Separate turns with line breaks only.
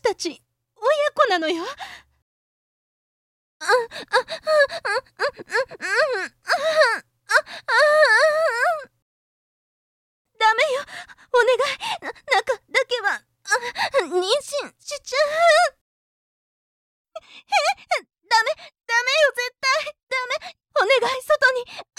たち親子なのよ。ダメよ、お願い、中だけは妊娠しちゃう。ダメよ、絶対ダメ。お願い、外に